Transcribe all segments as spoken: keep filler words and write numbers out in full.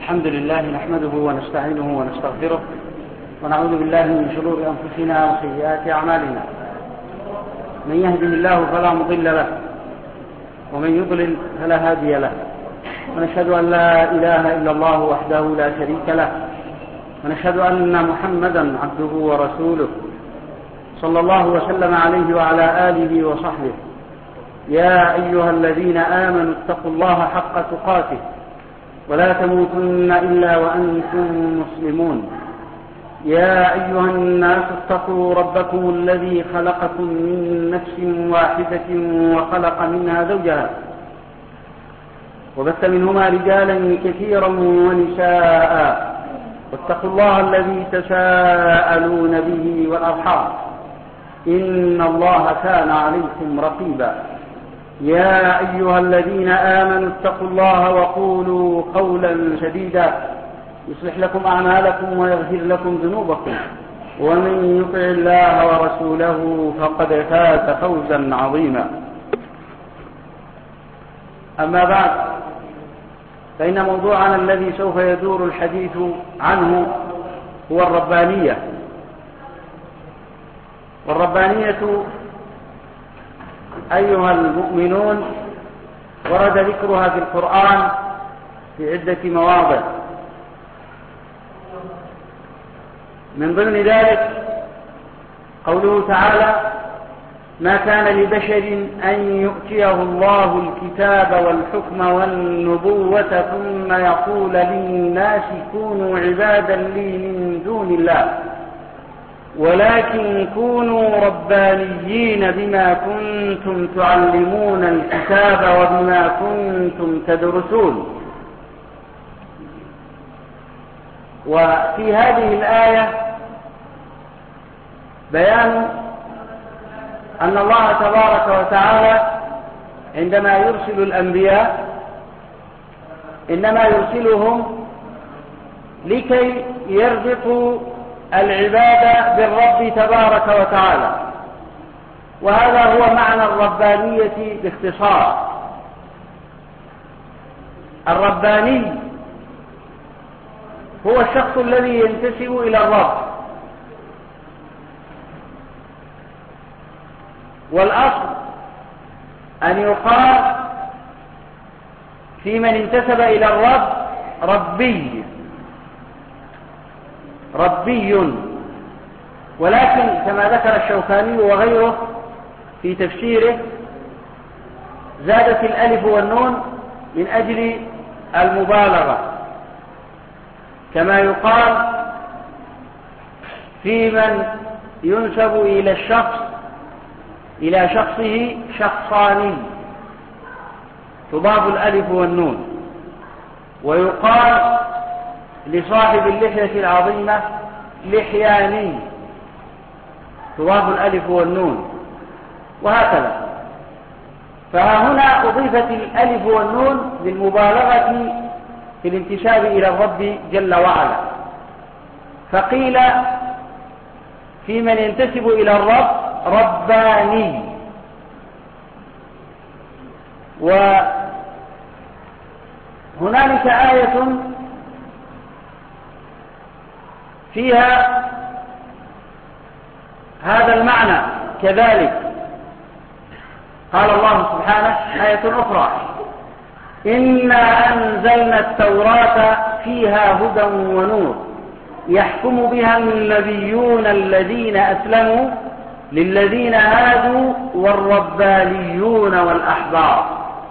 الحمد لله نحمده ونستعينه ونستغفره ونعوذ بالله من شرور أنفسنا وسيئات أعمالنا. من يهده الله فلا مضل له ومن يضلل فلا هادي له، ونشهد أن لا إله إلا الله وحده لا شريك له، ونشهد أن محمدا عبده ورسوله صلى الله وسلم عليه وعلى آله وصحبه. يا أيها الذين آمنوا اتقوا الله حق تقاته ولا تموتن إلا وأنتم مسلمون. يا أيها الناس اتقوا ربكم الذي خلقكم من نفس واحدة وخلق منها زوجها وبث منهما رجالا كثيرا ونساء، واتقوا الله الذي تساءلون به والأرحام إن الله كان عليكم رقيبا. يا أيها الذين آمنوا اتقوا الله وقولوا قولا سديدا يصلح لكم أعمالكم ويغفر لكم ذنوبكم، ومن يطع الله ورسوله فقد فاز فوزا عظيما. أما بعد، فإن موضوعنا الذي سوف يدور الحديث عنه هو الربانية. والربانية أيها المؤمنون ورد ذكرها في القرآن في عدة مواضع، من ضمن ذلك قوله تعالى: ما كان لبشر أن يؤتيه الله الكتاب والحكم والنبوة ثم يقول للناس كونوا عبادا لي من دون الله ولكن كونوا ربانيين بما كنتم تعلمون الكتاب وبما كنتم تدرسون. وفي هذه الآية بيان أن الله تبارك وتعالى عندما يرسل الأنبياء إنما يرسلهم لكي يربطوا العبادة بالرب تبارك وتعالى، وهذا هو معنى الربانية باختصار. الرباني هو الشخص الذي ينتسب إلى الرب، والأصل أن يقال في من انتسب إلى الرب ربي ربي ولكن كما ذكر الشوكاني وغيره في تفسيره زادت الألف والنون من أجل المبالغة، كما يقال في من ينسب إلى الشخص إلى شخصه شخصاني تضاف الألف والنون، ويقال لصاحب اللحية العظيمة لحياني تضاف الألف والنون، وهكذا. فها هنا أضيفت الألف والنون للمبالغة في الانتساب إلى الرب جل وعلا، فقيل في من ينتسب إلى الرب رباني. وهنالك آية فيها هذا المعنى كذلك، قال الله سبحانه آية أخرى: إنا أنزلنا التوراة فيها هدى ونور يحكم بها النبيون الذين أسلموا للذين هادوا والربانيون والأحبار.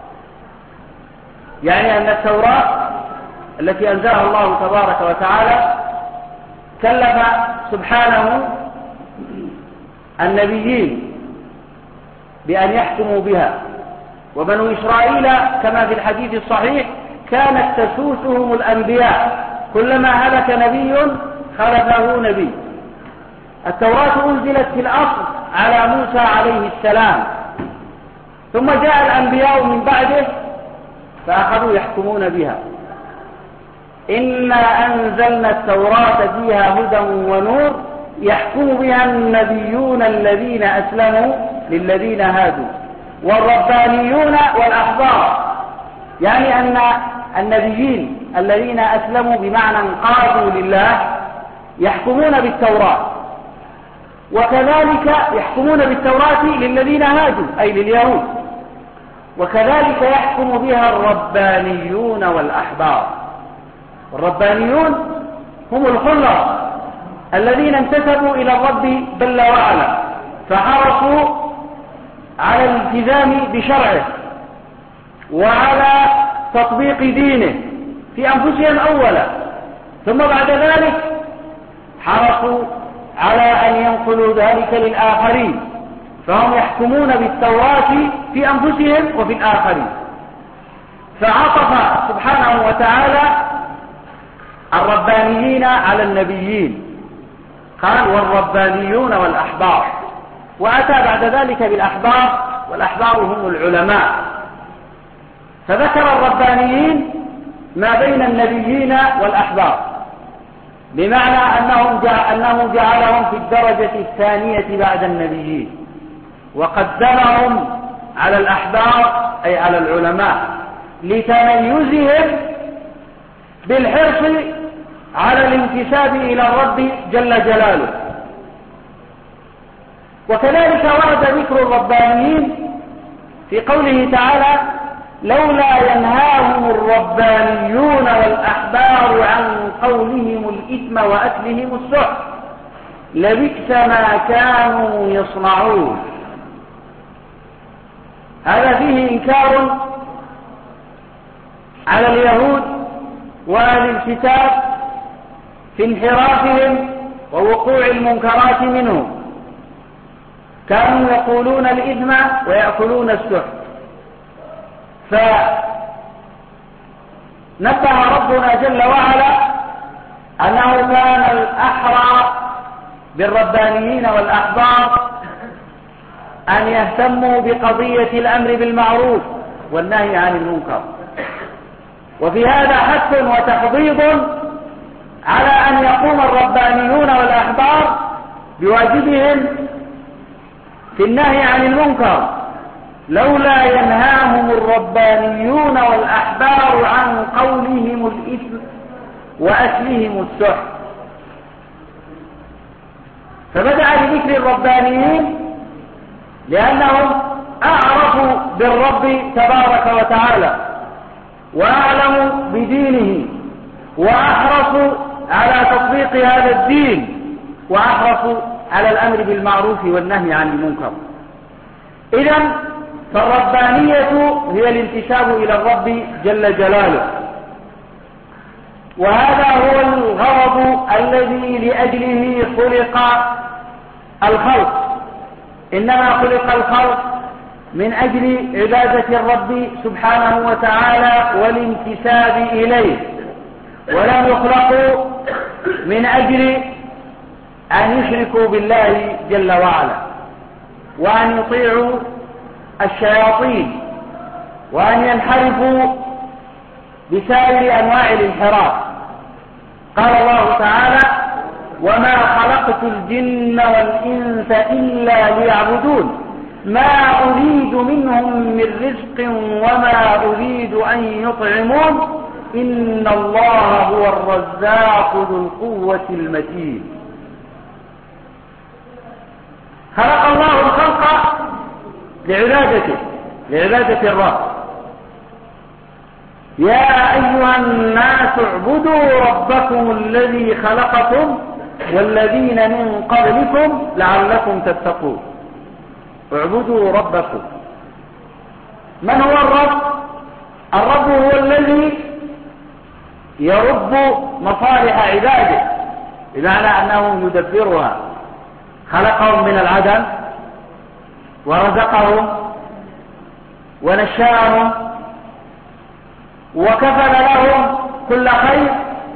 يعني أن التوراة التي أنزلها الله تبارك وتعالى كلف سبحانه النبيين بأن يحكموا بها، وبنو إسرائيل كما في الحديث الصحيح كانت تسوسهم الأنبياء، كلما هلك نبي خلفه نبي. التوراة أنزلت في الأصل على موسى عليه السلام، ثم جاء الأنبياء من بعده فأخذوا يحكمون بها. إنا أنزلنا التوراة فيها هدى ونور يحكم بها النبيون الذين أسلموا للذين هادوا والربانيون والأحبار. يعني أن النبيين الذين أسلموا بمعنى انقادوا لله يحكمون بالتوراة، وكذلك يحكمون بالتوراة للذين هاجوا أي لليهود، وكذلك يحكم بها الربانيون والأحبار. الربانيون هم الخلص الذين انتسبوا إلى الرب جل وعلا فحرصوا على الالتزام بشرعه وعلى تطبيق دينه في أنفسهم أولا، ثم بعد ذلك حرصوا على أن ينقلوا ذلك للآخرين، فهم يحكمون بالتوراة في أنفسهم وفي الآخرين. فعطف سبحانه وتعالى الربانيين على النبيين، قال والربانيون والأحبار، وأتى بعد ذلك بالأحبار، والأحبار هم العلماء، فذكر الربانيين ما بين النبيين والأحبار، بمعنى أنهم أنه جعلهم في الدرجة الثانية بعد النبيين، وقدمهم على الأحبار أي على العلماء لتميزهم بالحرص على الانتساب إلى الرب جل جلاله. وكذلك ورد ذكر الربانيين في قوله تعالى لولا ينهاهم الربانيون والأحبار عن قولهم الإثم وأكلهم السحت لبئس ما كانوا يصنعون. هذا فيه إنكار على اليهود وأهل الكتاب في انحرافهم ووقوع المنكرات منهم، كانوا يقولون الإثم ويأكلون السحت، فنبه ربنا جل وعلا أنه كان الأحرى بالربانيين والأحبار أن يهتموا بقضية الأمر بالمعروف والنهي عن المنكر، وفي هذا حث وتحضيض على أن يقوم الربانيون والأحبار بواجبهم في النهي عن المنكر، لولا ينهاهم الربانيون والأحبار عن قولهم الإثم وأكلهم السحت. فبدأ بذكر الربانيين لأنهم أعرفوا بالرب تبارك وتعالى وأعلموا بدينه وأحرصوا على تطبيق هذا الدين وأحرصوا على الأمر بالمعروف والنهي عن المنكر. إذن فالربانية هي الانتساب إلى الرب جل جلاله، وهذا هو الغرض الذي لأجله خلق الخلق، إنما خلق الخلق من أجل عبادة الرب سبحانه وتعالى والانتساب إليه، ولم يخلقوا من أجل أن يشركوا بالله جل وعلا وأن يطيعوا الشياطين وأن ينحرفوا بسائر أنواع الانحراف. قال الله تعالى وما خلقت الجن والإنس إلا ليعبدون ما أريد منهم من رزق وما أريد أن يطعمون إن الله هو الرزاق ذو القوة المتين. خلق الله الخلق لعبادته لعبادة الرب. يا أيها الناس اعبدوا ربكم الذي خلقكم والذين من قبلكم لعلكم تتقون. اعبدوا ربكم. من هو الرب؟ الرب هو الذي يرب مصالح عباده، بمعنى أنه يدبرها. خلقهم من العدم ورزقهم ونشأهم وكفل لهم كل خير،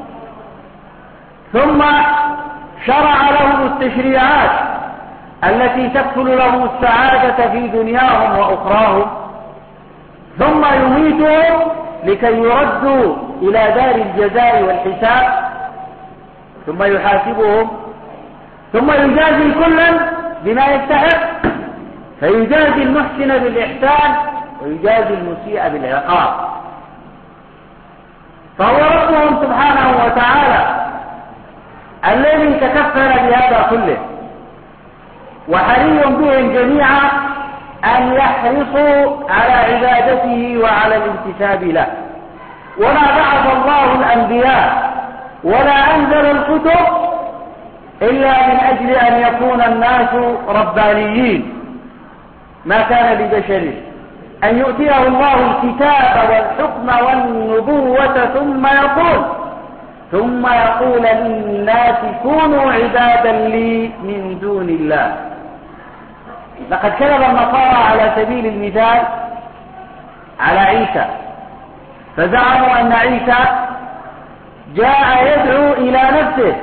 ثم شرع لهم التشريعات التي تكفل لهم السعادة في دنياهم وأخراهم، ثم يميتهم لكي يردوا إلى دار الجزاء والحساب، ثم يحاسبهم، ثم يجازي كلا بما يستحق، فيجازي المحسن بالإحسان ويجازي المسيء بالعقاب. فهو ربهم سبحانه وتعالى الذي تكفل بهذا كله، وحري بهم جميعا أن يحرصوا على عبادته وعلى الانتساب له. وما بعث الله الأنبياء ولا أنزل الكتب إلا من أجل أن يكون الناس ربانيين. ما كان لبشر أن يؤتيه الله الكتاب والحكم والنبوة ثم يقول ثم يقول للناس كونوا عبادا لي من دون الله. لقد كذب النصارى على سبيل المثال على عيسى، فزعموا أن عيسى جاء يدعو إلى نفسه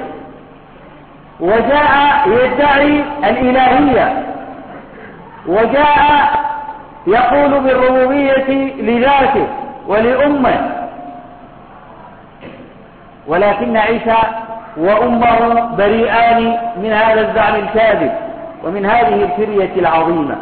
وجاء يدعي الإلهية وجاء يقول بالربوبية لذاته ولأمه، ولكن عيسى وأمه بريئان من هذا الزعم الكاذب ومن هذه الفرية العظيمة.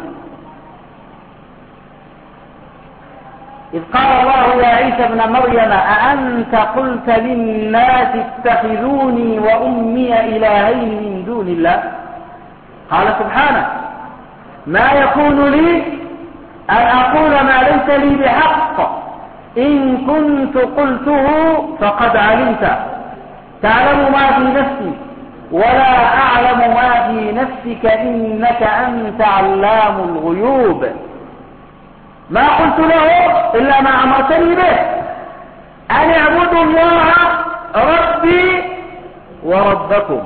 إذ قال الله يا عيسى ابن مريم أأنت قلت للناس اتخذوني وأمي إلهين من دون الله؟ قال سبحانه ما يكون لي أن أقول ما ليس لي بحق، إن كنت قلته فقد علمت، تعلم ما في نفسي ولا أعلم ما في نفسك إنك أنت علام الغيوب. ما قلت له إلا ما أمرتني به أن اعبدوا الله ربي وربكم.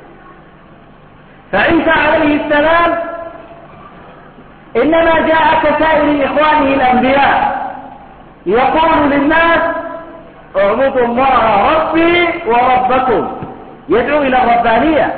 فعيسى عليه السلام إنما جاء كسائر إخوانه الأنبياء يقول للناس اعبدوا الله ربي وربكم، يدعو إلى الربانية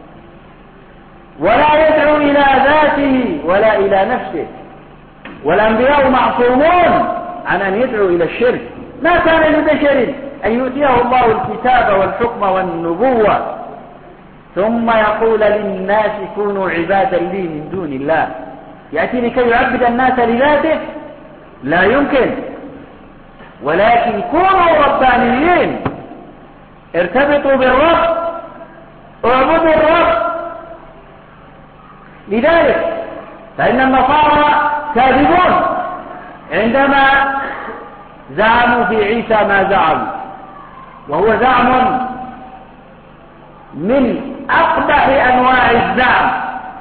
ولا يدعو إلى ذاته ولا إلى نفسه. والأنبياء معصومون عن أن يدعوا إلى الشرك. ما كان لبشر أن يؤتيه الله الكتاب والحكم والنبوة ثم يقول للناس كونوا عبادا لي من دون الله. يأتي لكي يعبد الناس لذاته؟ لا يمكن. ولكن كونوا ربانيين، ارتبطوا بالرب، اعبدوا الرب. لذلك فإن النصارى كاذبون عندما زعموا في عيسى ما زعموا، وهو زعم من أقبح أنواع الزعم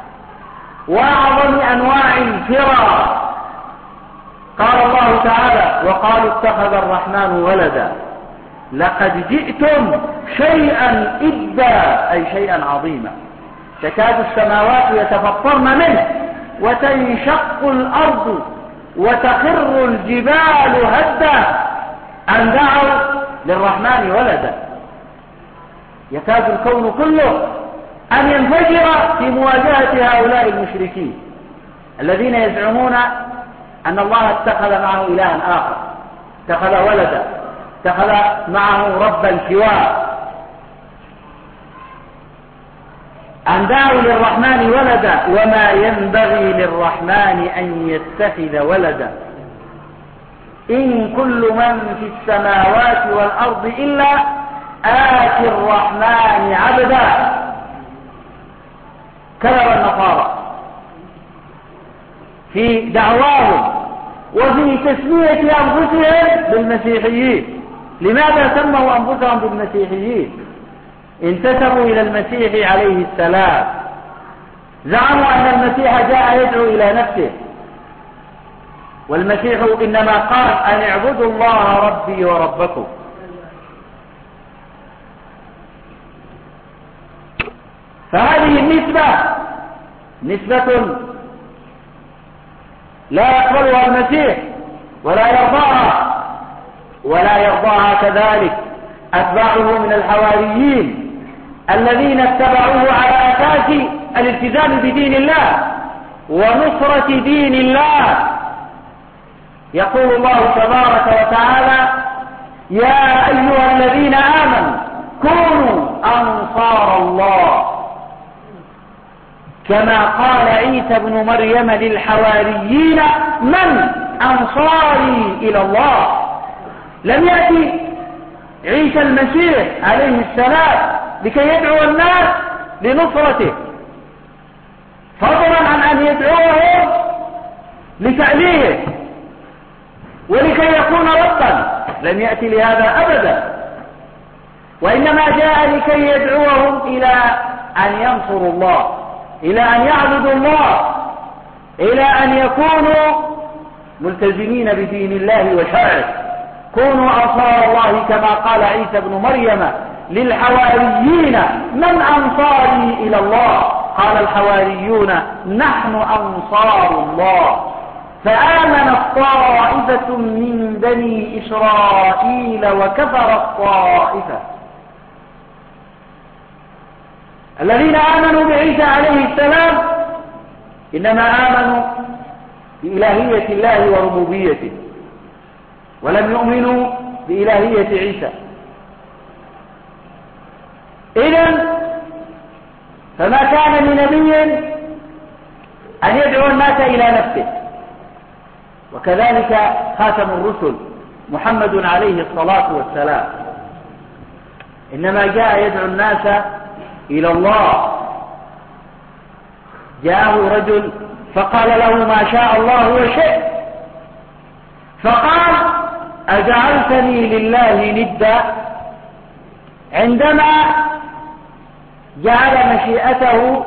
وأعظم أنواع الفرار. قال الله تعالى وقالوا اتخذ الرحمن ولدا لقد جئتم شيئا إدا، أي شيئا عظيما. تكاد السماوات يتفطرن منه وتنشق الأرض وتخر الجبال هدا أن دعوا للرحمن ولدا. يكاد الكون كله أن ينفجر في مواجهة هؤلاء المشركين الذين يزعمون أن الله اتخذ معه إلها آخر، اتخذ ولدا، اتخذ معه ربا سواه. أن دعوا للرحمن ولدا وما ينبغي للرحمن أن يتخذ ولدا إن كل من في السماوات والأرض إلا آتي الرحمن عبدا. كذب النصارى في دعواهم وفي تسمية أنفسهم بالمسيحيين. لماذا سموا أنفسهم بالمسيحيين؟ انتسبوا إلى المسيح عليه السلام، زعموا أن المسيح جاء يدعو إلى نفسه، والمسيح إنما قال أن اعبدوا الله ربي وربكم. فهذه النسبة نسبة لا يقبلها المسيح ولا يرضاها، ولا يرضاها كذلك أتباعه من الحواريين الذين اتبعوه على أساس الالتزام بدين الله ونصرة دين الله. يقول الله تبارك وتعالى يا أيها الذين آمنوا كونوا أنصار الله، كما قال عيسى بن مريم للحواريين من أنصاري إلى الله. لم يأتي عيسى المسيح عليه السلام لكي يدعو الناس لنصرته، فضلا عن أن يدعوهم لتعليه ولكي يكون ربا، لم يأتي لهذا أبدا، وإنما جاء لكي يدعوهم إلى أن ينصروا الله، إلى أن يعبدوا الله، إلى أن يكونوا ملتزمين بدين الله وشرعه. كونوا أنصار الله كما قال عيسى بن مريم للحواريين من أنصاري إلى الله؟ قال الحواريون نحن أنصار الله. فآمنت طائفة من بني إسرائيل وكفرت طائفة. الذين آمنوا بعيسى عليه السلام إنما آمنوا بإلهية الله وربوبيته، ولم يؤمنوا بإلهية عيسى. إذن فما كان لنبي أن يدعو الناس إلى نفسه، وكذلك خاتم الرسل محمد عليه الصلاة والسلام إنما جاء يدعو الناس إلى الله. جاءه رجل فقال له ما شاء الله وشئت، فقال أجعلتني لله ندا، عندما جعل مشيئته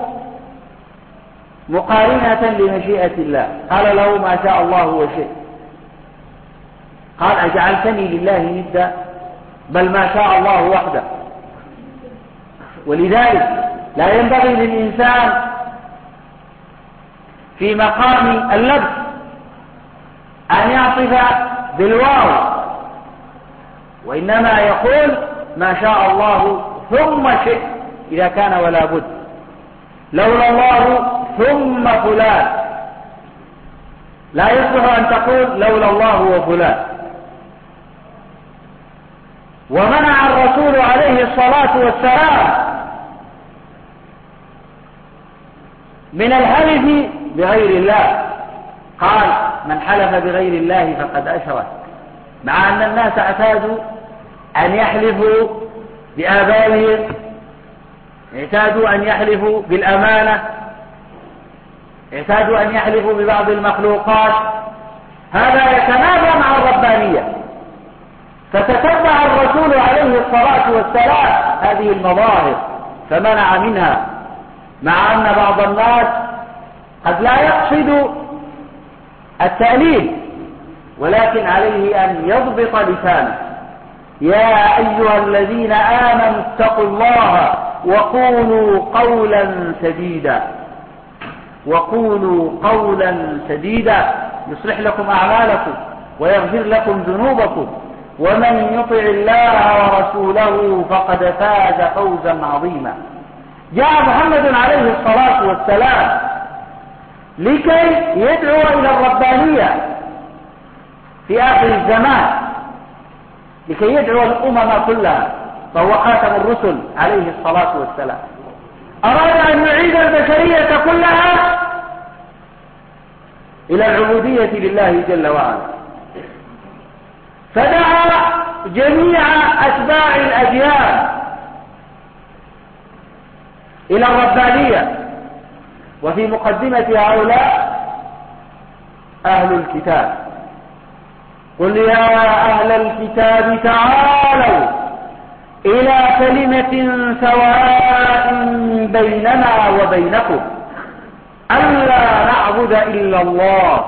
مقارنة لمشيئة الله. قال له ما شاء الله وشئت، قال أجعلتني لله ندا، بل ما شاء الله وحده. ولذلك لا ينبغي للإنسان في مقام اللبس أن يعطف بالواو، وإنما يقول ما شاء الله ثم شئت إذا كان ولا بد، لولا الله ثم فلان، لا يصلح أن تقول لولا الله وفلان. ومنع الرسول عليه الصلاة والسلام من الحلف بغير الله، قال من حلف بغير الله فقد أشرك، مع أن الناس اعتادوا أن يحلفوا بآبائهم، اعتادوا أن يحلفوا بالأمانة، اعتادوا أن يحلفوا ببعض المخلوقات. هذا يتنافى مع الربانية، فتتبع الرسول عليه الصلاة والسلام هذه المظاهر فمنع منها، مع أن بعض الناس قد لا يقصد التأليف، ولكن عليه أن يضبط لسانه. يا أيها الذين آمنوا اتقوا الله وقولوا قولا سديدا، وقولوا قولا سديدا يصلح لكم أعمالكم ويغفر لكم ذنوبكم، ومن يطع الله ورسوله فقد فاز فوزا عظيما. جاء محمد عليه الصلاة والسلام لكي يدعو إلى الربانية في آخر الزمان، لكي يدعو الأمم كلها، فهو خاتم الرسل عليه الصلاة والسلام. أراد أن يعيد البشرية كلها إلى العبودية لله جل وعلا، فدعا جميع أتباع الأديان إلى الربانية، وفي مقدمة هؤلاء أهل الكتاب. قل يا أهل الكتاب تعالوا إلى كلمة سواء بيننا وبينكم ألا نعبد إلا الله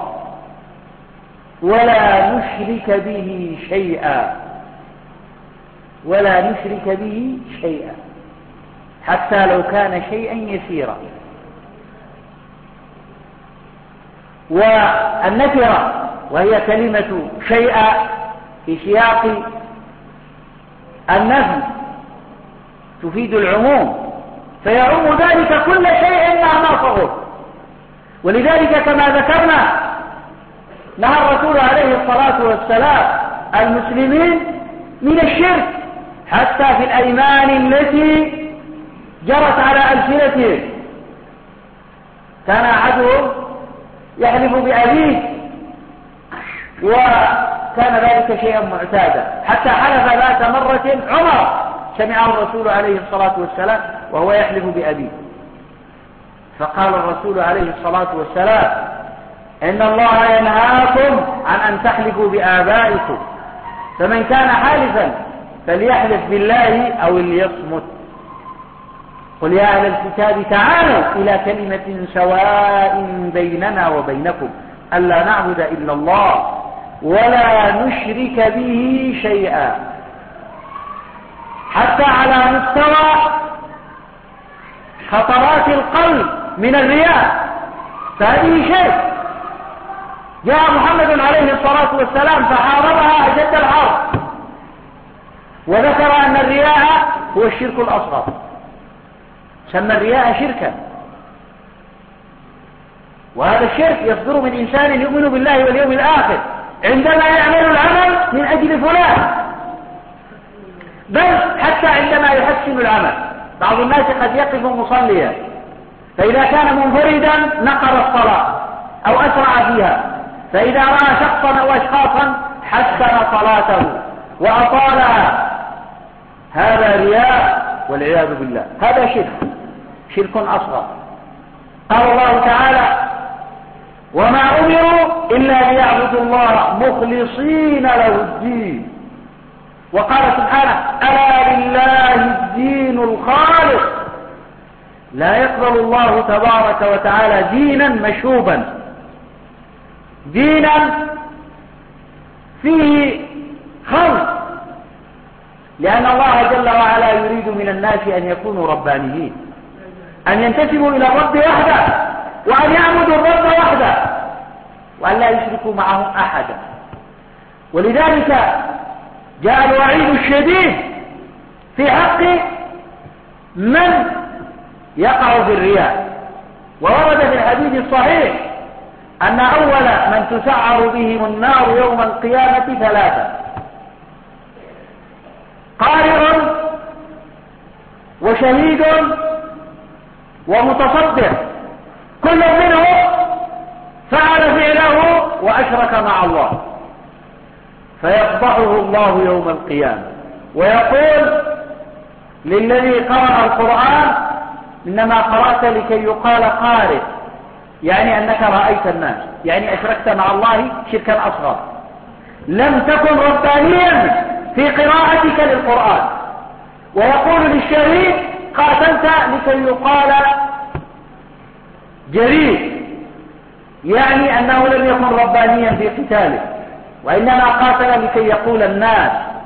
ولا نشرك به شيئا ولا نشرك به شيئا حتى لو كان شيئا يسيرا. والنكرة وهي كلمة شيئا في سياق النفي تفيد العموم، فيعم ذلك كل شيء مع ما صغر. ولذلك كما ذكرنا نهى الرسول عليه الصلاة والسلام المسلمين من الشرك حتى في الأيمان التي جرت على ألسنتهم. كان أحدهم يحلف بأبيه كان ذلك شيئا معتادا، حتى حلف ذات مرة عمر سمعه الرسول عليه الصلاة والسلام وهو يحلف بأبيه، فقال الرسول عليه الصلاة والسلام: إن الله ينهاكم عن أن تحلفوا بآبائكم، فمن كان حالفا فليحلف بالله أو ليصمت. قل يا أهل الكتاب تعالوا إلى كلمة سواء بيننا وبينكم ألا نعبد إلا الله ولا نشرك به شيئا. حتى على مستوى خطرات القلب من الرياء، فهذه شرك. جاء محمد عليه الصلاة والسلام فحاربها أشد الحرب، وذكر أن الرياء هو الشرك الأصغر، سمى الرياء شركا. وهذا الشرك يصدر من إنسان يؤمن بالله واليوم الآخر عندما يعمل العمل من أجل فلان، بل حتى عندما يحسن العمل. بعض الناس قد يقف مصليا، فإذا كان منفردا نقر الصلاة أو أسرع فيها، فإذا رأى شخصا أو أشخاصا حسن صلاته وأطالها. هذا رياء والعياذ بالله، هذا شرك، شرك أصغر. قال الله تعالى: وما أمروا إلا ليعبدوا الله مخلصين له الدين. وقال سبحانه: ألا لله الدين الخالص. لا يقبل الله تبارك وتعالى دينا مشوبا، دينا فيه خلط، لأن الله جل وعلا يريد من الناس أن يكونوا ربانيين، أن ينتسبوا إلى الرب وحده، وأن يعبدوا الرب وحده، وأن لا يشركوا معه أحدا. ولذلك جاء الوعيد الشديد في حق من يقع في الرياء. وورد في الحديث الصحيح أن أول من تسعر بهم النار يوم القيامة ثلاثة: قارئ وشهيد ومتصدق، كل منه فعل فعله وأشرك مع الله، فيفضحه الله يوم القيامة ويقول للذي قرأ القرآن: إنما قرأت لكي يقال قارئ، يعني أنك رأيت الناس، يعني أشركت مع الله شركا أصغر، لم تكن ربانيا في قراءتك للقرآن. ويقول للشهيد: قاتلت لكي يقال جريء، يعني أنه لم يكن ربانيا في قتاله، وإنما قاتل لكي يقول الناس.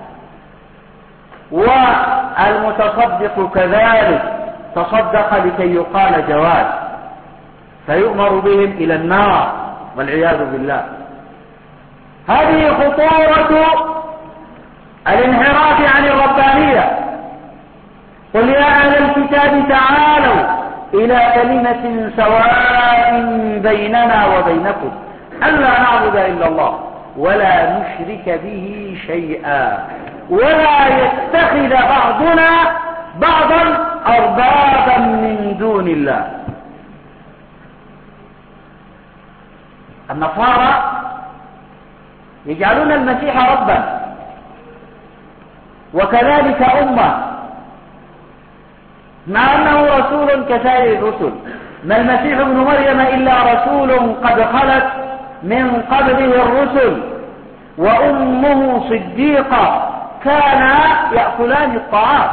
والمتصدق كذلك تصدق لكي يقال جواد، فيؤمر بهم إلى النار والعياذ بالله. هذه خطورة الانحراف عن الربانية. قل يا أهل الكتاب تعالوا إلى كلمة سواء بيننا وبينكم ألا نعبد إلا الله ولا نشرك به شيئا ولا يتخذ بعضنا بعضا أربابا من دون الله. النصارى يجعلون المسيح ربا، وكذلك أمة، مع أنه رسول كسائر الرسل. ما المسيح ابن مريم إلا رسول قد خلت من قبله الرسل وأمه صديقة كانا يأكلان الطعام.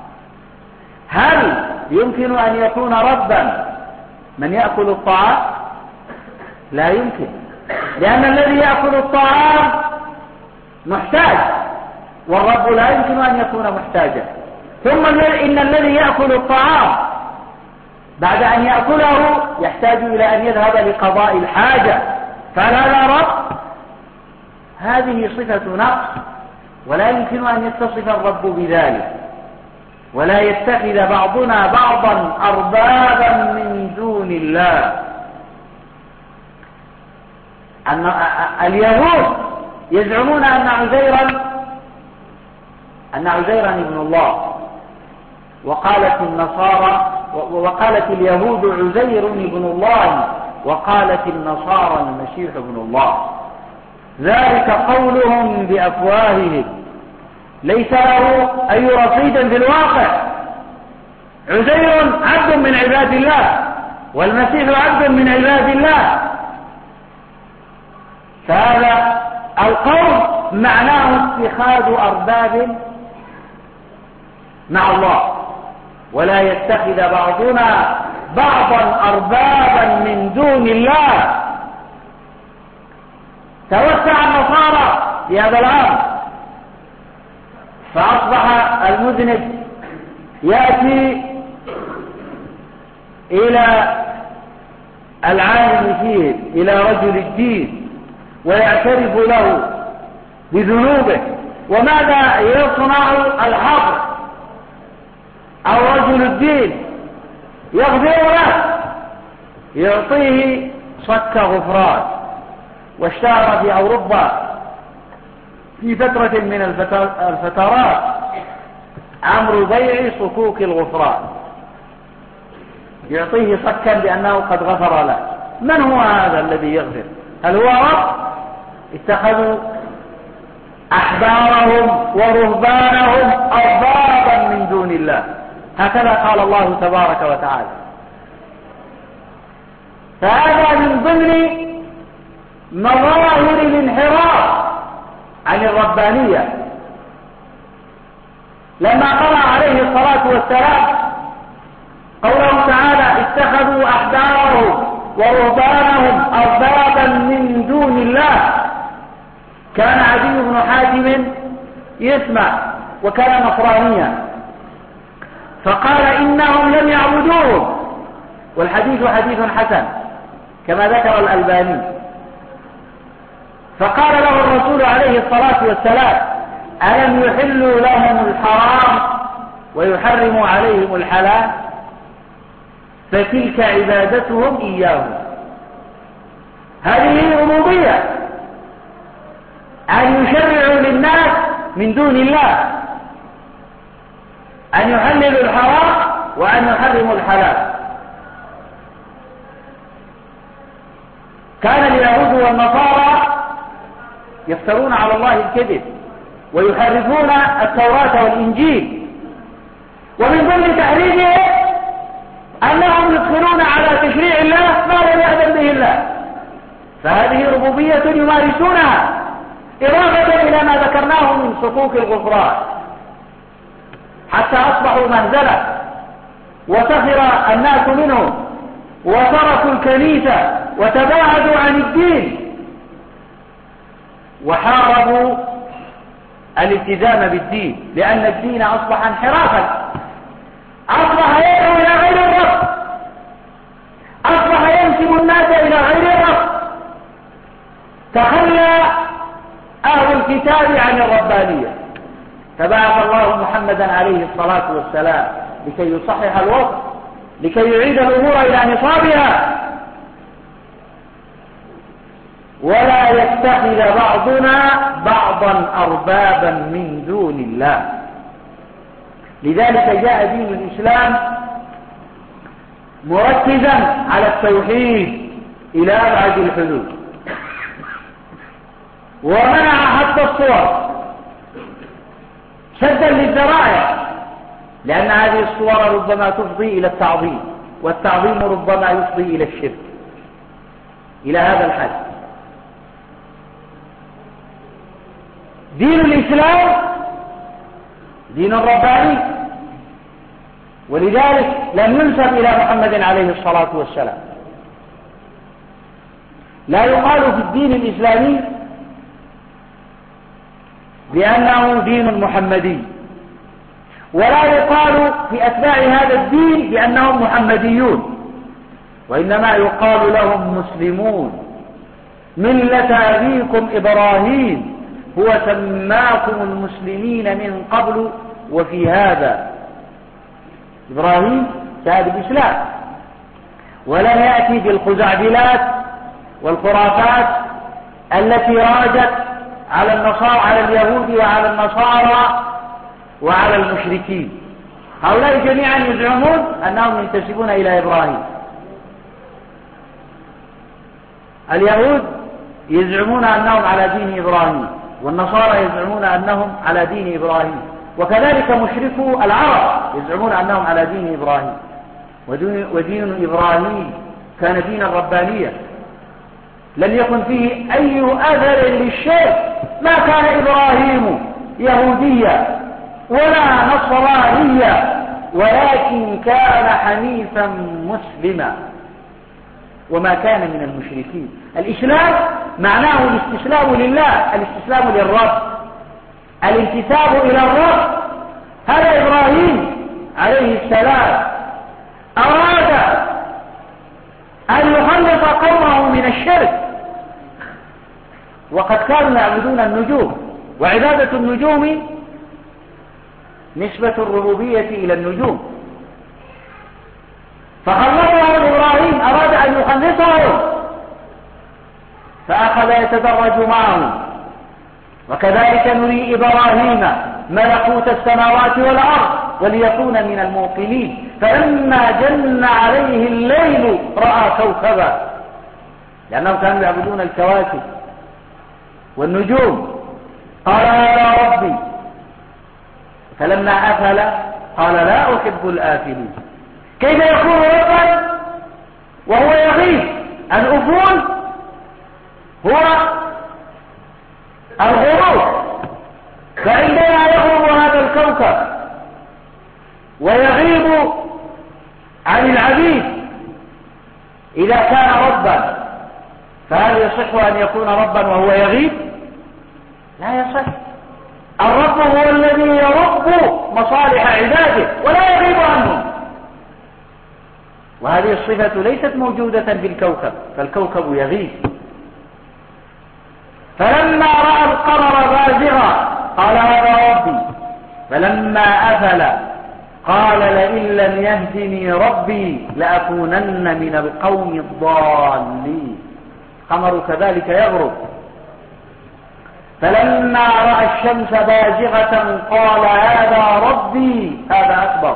هل يمكن أن يكون ربا من يأكل الطعام؟ لا يمكن، لأن الذي يأكل الطعام محتاج، والرب لا يمكن أن يكون محتاجا. ثم إن الذي يأكل الطعام بعد أن يأكله يحتاج إلى أن يذهب لقضاء الحاجة، فلا لا رب. هذه صفة نقص، ولا يمكن أن يتصف الرب بذلك. ولا يتخذ بعضنا بعضا أربابا من دون الله. أن اليهود يزعمون أن عزيرا أن عزيرا ابن الله، وقالت النصارى وقالت اليهود عزير ابن الله، وقالت النصارى المسيح ابن الله. ذلك قولهم بأفواههم ليس له أي رصيد في الواقع. عزير عبد من عباد الله، والمسيح عبد من عباد الله. فهذا القول معناه اتخاذ أرباب مع الله، ولا يتخذ بعضنا بعضا أربابا من دون الله. توسع النصارى في هذا العام، فأصبح المذنب يأتي إلى العالم فيه، إلى رجل الدين، ويعترف له بذنوبه. وماذا يصنع الحق أو رجل الدين؟ يغفر له، يعطيه صك غفران. واشتهر في أوروبا في فترة من الفترات أمر بيع صكوك الغفران، يعطيه صكا بأنه قد غفر له. من هو هذا الذي يغفر؟ هل هو رب؟ اتخذوا أحبارهم ورهبانهم أربابا من دون الله، هكذا قال الله تبارك وتعالى. فهذا من ضمن مظاهر الانحراف عن الربانية. لما قرأ عليه الصلاة والسلام قوله تعالى اتخذوا أحبارهم ورهبانهم أربابا من دون الله، كان عدي بن حاتم يسمع وكان نصرانيا، فقال إنهم لم يعبدوهم، والحديث حديث حسن كما ذكر الألباني. فقال له الرسول عليه الصلاة والسلام ألم يحلوا لهم الحرام ويحرموا عليهم الحلال؟ فتلك عبادتهم إياهم. هذه ربوبية، أن يشرعوا للناس من دون الله، أن يحللوا الحرام وأن يحرموا الحلال. كان اليهود والنصارى يفترون على الله الكذب ويحرفون التوراة والإنجيل، ومن ضمن تحريفهم أنهم يدخلون على تشريع الله ما لم يأذن به الله. فهذه ربوبية يمارسونها إضافة إلى ما ذكرناه من صكوك الغفران، حتى أصبحوا مهزلة وسخر الناس منهم وتركوا الكنيسة وتباعدوا عن الدين وحاربوا الالتزام بالدين، لأن الدين أصبح انحرافا، أصبح يدعو إلى غير الرب، أصبح ينسب الناس إلى غير الرب. تخلى أهل الكتاب عن الربانية، فبعث الله محمدا عليه الصلاة والسلام لكي يصحح الوضع، لكي يعيد الأمور إلى نصابها، ولا يتخذ بعضنا بعضا أربابا من دون الله. لذلك جاء دين الإسلام مركزا على التوحيد إلى أبعد الحدود، ومنع حتى الصور سدا للذرائع، لأن هذه الصور ربما تفضي إلى التعظيم، والتعظيم ربما يفضي إلى الشرك، إلى هذا الحد. دين الإسلام دين رباني، ولذلك لم ينسب إلى محمد عليه الصلاة والسلام. لا يقال في الدين الإسلامي بأنه دين محمدي، ولا يقال في أتباع هذا الدين بأنهم محمديون، وإنما يقال لهم مسلمون. ملة أبيكم إبراهيم هو سماكم المسلمين من قبل وفي هذا. إبراهيم شهد الإسلام، ولم يأتي بالخزعبلات والخرافات التي راجت على النصارى، على اليهود وعلى النصارى وعلى المشركين. هؤلاء جميعا يزعمون أنهم ينتسبون إلى إبراهيم. اليهود يزعمون أنهم على دين إبراهيم، والنصارى يزعمون أنهم على دين إبراهيم، وكذلك مشركو العرب يزعمون أنهم على دين إبراهيم. ودين إبراهيم كان دينا ربانيا لم يكن فيه أي أثر للشرك. ما كان إبراهيم يهوديا ولا نصرانيا، ولكن كان حنيفا مسلما وما كان من المشركين. الإسلام معناه الاستسلام لله، الاستسلام للرب، الانتساب إلى الرب. هذا إبراهيم عليه السلام أراد أن يخلص قومه من الشرك، وقد كانوا يعبدون النجوم، وعبادة النجوم نسبة الربوبية إلى النجوم. فخلصهم إبراهيم، أراد أن يخلصهم فأخذ يتدرج معهم. وكذلك نري إبراهيم ملكوت السماوات والأرض وليكون من الموقنين. فلما جن عليه الليل رأى كوكبا، لأنهم كانوا يعبدون الكواكب والنجوم، قال هذا ربي. فلما أفل قال لا أحب الآفلين. كيف يكون ربا وهو يغيب؟ الأفول هو الغروب، فعندما يغرب هذا الكوكب ويغيب عن العبيد إذا كان ربا، فهل يصح أن يكون ربا وهو يغيب؟ لا يصح. الرب هو الذي يرب مصالح عباده ولا يغيب عنهم، وهذه الصفة ليست موجودة في الكوكب، فالكوكب يغيب. فلما رأى القمر بازغا قال هذا ربي. فلما أفل قال لئن لم يهدني ربي لأكونن من القوم الضالين. القمر كذلك يغرب. فلما رأى الشمس بازغة قال هذا ربي هذا أكبر.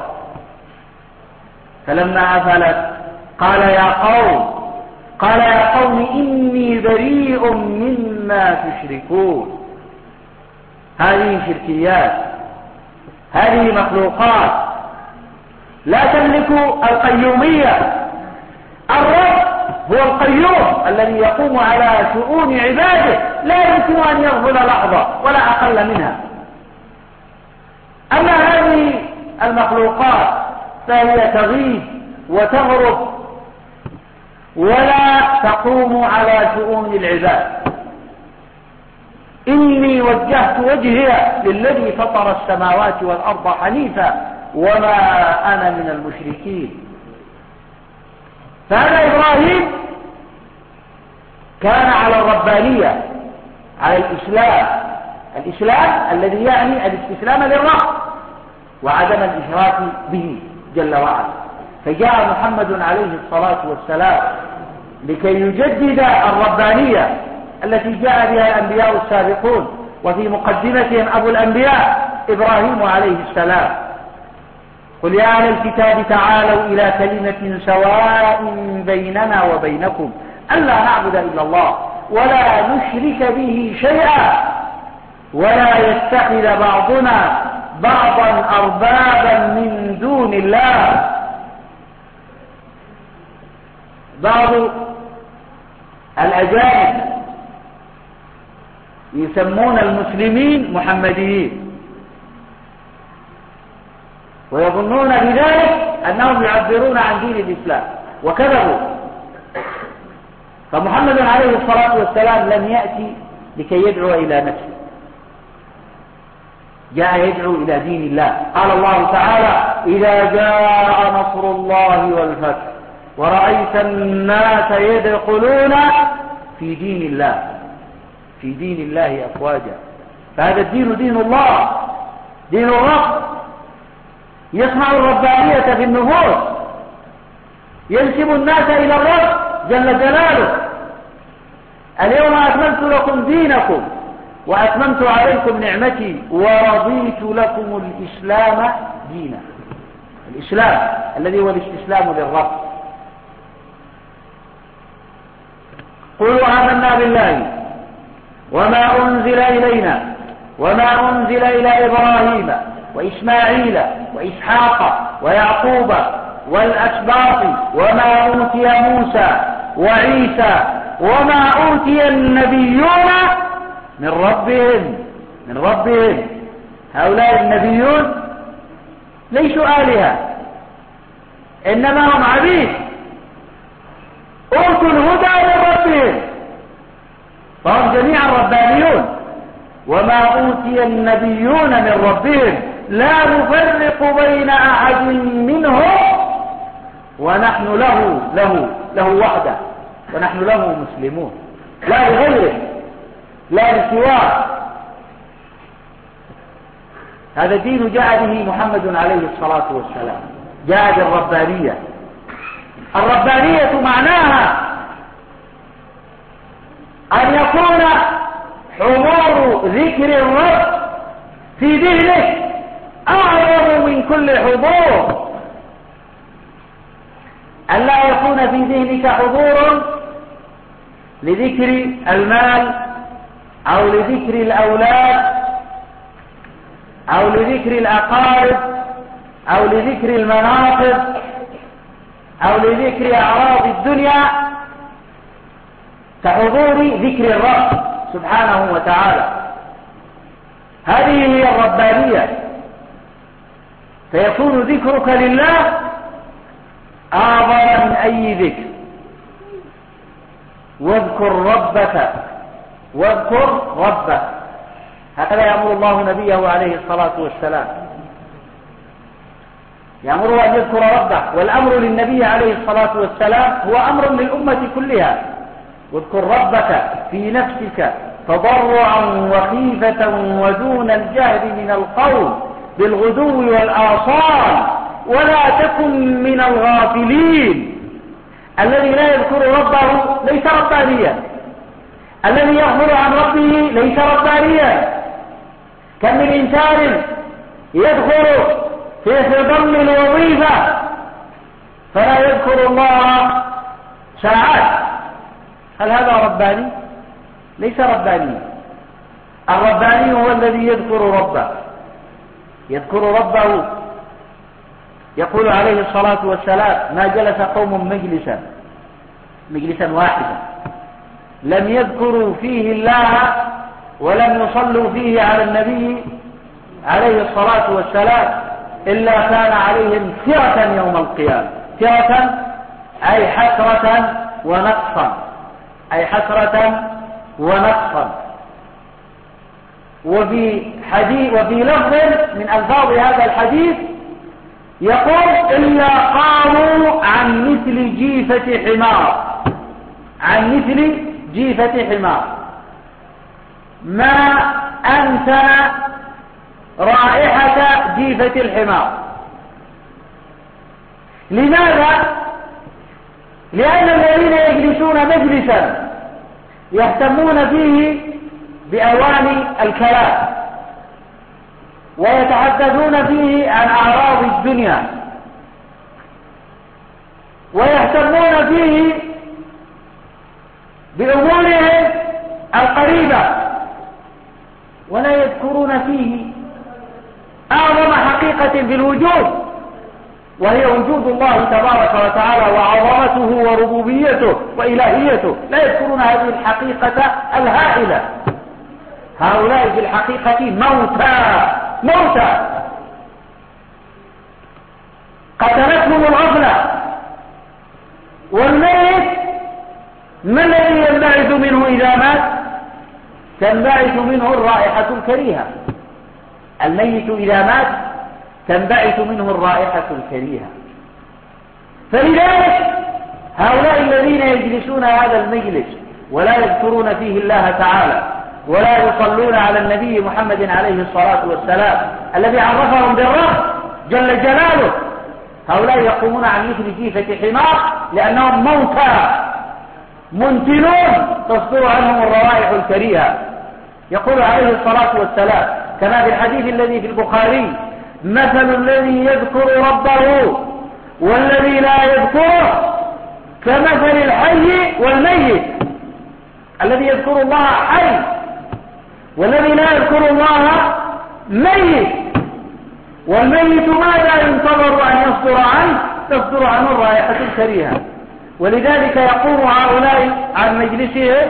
فلما أفلت قال يا قوم قال يا قوم إني بريء مما تشركون. هذه شركيات، هذه مخلوقات لا تملك القيومية. الرب هو القيوم الذي يقوم على شؤون عباده، لا يمكن أن يغفل لحظة ولا أقل منها. أما هذه المخلوقات فهي تغيب وتغرب ولا تقوم على شؤون العباد. إني وجهت وجهي للذي فطر السماوات والأرض حنيفا وما أنا من المشركين. فهذا إبراهيم كان على الربانية، على الإسلام، الإسلام الذي يعني الاستسلام للرب وعدم الإشراك به جل وعلا. فجاء محمد عليه الصلاة والسلام لكي يجدد الربانية التي جاء بها الأنبياء السابقون، وفي مقدمتهم أبو الأنبياء إبراهيم عليه السلام. قل يا أهل الكتاب تعالوا إلى كلمة سواء بيننا وبينكم ألا نعبد إلا الله ولا نشرك به شيئا ولا يتخذ بعضنا بعضا أربابا من دون الله. بعض الأجانب يسمون المسلمين محمديين ويظنون بذلك أنهم يعبرون عن دين الإسلام، وكذبوا. فمحمد عليه الصلاة والسلام لم يأتي لكي يدعو إلى نفسه، جاء يدعو إلى دين الله. قال الله تعالى إذا جاء نصر الله والفتح ورأيت الناس يدخلون في دين الله في دين الله أفواجا. فهذا الدين دين الله، دين الرب، يصنع الربانية في النفوس، ينسب الناس إلى الرب جل جلاله. اليوم أكملت لكم دينكم وأتممت عليكم نعمتي ورضيت لكم الإسلام دينا. الإسلام الذي هو الاستسلام للرب. قولوا آمنا بالله وما أنزل إلينا وما أنزل إلى إبراهيم وإسماعيل وإسحاق ويعقوب والأسباط وما أوتي موسى وعيسى وما أوتي النبيون من ربهم من ربهم هؤلاء النبيون ليسوا آلهة، إنما هم عبيد أوتوا الهدى من ربهم، فهم جميعا ربانيون. وما أوتي النبيون من ربهم لا نفرق بين أحد منهم ونحن له له له وحده، ونحن له مسلمون، لا لغيره لا لسواه. هذا الدين جاء به محمد عليه الصلاة والسلام، جاء بالربانية. الربانية معناها أن يكون حضور ذكر الرب في ذهنك أعظم من كل حضور، أن لا يكون في ذهنك حضور لذكر المال أو لذكر الأولاد أو لذكر الأقارب أو لذكر المناصب أو لذكر أعراض الدنيا كحضور ذكر الرب سبحانه وتعالى. هذه هي الربانية، فيكون ذكرك لله أعظم من أي ذكر. واذكر ربك واذكر ربك، هكذا يأمر الله نبيه عليه الصلاة والسلام، يأمره أن يذكر ربه. والأمر للنبي عليه الصلاة والسلام هو أمر للأمة كلها. واذكر ربك في نفسك تضرعا وخيفة ودون الجهد من القول بالغدو والآصال ولا تكن من الغافلين. الذي لا يذكر ربه ليس ربانيا، الذي يغفل عن ربه ليس ربانيا. كم من إنسان يدخل في ضمن الوظيفة فلا يذكر الله ساعات، هل هذا رباني؟ ليس رباني. الرباني هو الذي يذكر ربه، يذكر ربه. يقول عليه الصلاة والسلام: ما جلس قوم مجلسا مجلسا واحدا لم يذكروا فيه الله ولم يصلوا فيه على النبي عليه الصلاة والسلام إلا كان عليهم ترة يوم القيامة. ترة أي حسرة ونقصا، أي حسرة ونقصا. وفي حديث وفي لفظ من ألفاظ هذا الحديث يقول: إلا قاموا عن مثل جيفة حمار، عن مثل جيفة حمار، ما أنتن رائحة جيفة الحمار. لماذا؟ لأن الذين يجلسون مجلسا يهتمون فيه بأواني الكلام ويتحدثون فيه عن أعراض الدنيا ويهتمون فيه بأمورهم القريبة ولا يذكرون فيه أعظم حقيقة في الوجود، وهي وجود الله تبارك وتعالى وعظمته وربوبيته وإلهيته. لا يذكرون هذه الحقيقة الهائلة. هؤلاء في الحقيقة موتى موتى قتلتهم الغفلة. والميت ما الذي ينبعث منه إذا مات؟ تنبعث منه الرائحة الكريهة. الميت إذا مات تنبعث منه الرائحة الكريهة. فلذلك هؤلاء الذين يجلسون هذا المجلس ولا يذكرون فيه الله تعالى ولا يصلون على النبي محمد عليه الصلاة والسلام الذي عرفهم بالرب جل جلاله، هؤلاء يقومون عن مثل جيفة حمار لأنهم موتى منتنون تصدر عنهم الروائح الكريهة. يقول عليه الصلاة والسلام كما في الحديث الذي في البخاري: مثل الذي يذكر ربه والذي لا يذكره كمثل الحي والميت. الذي يذكر الله حي والذي لا يذكر الله ميت، والميت ماذا ينتظر أن يصدر عنه؟ تصدر عنه الرائحة الكريهة. ولذلك يقوم هؤلاء عن مجلسهم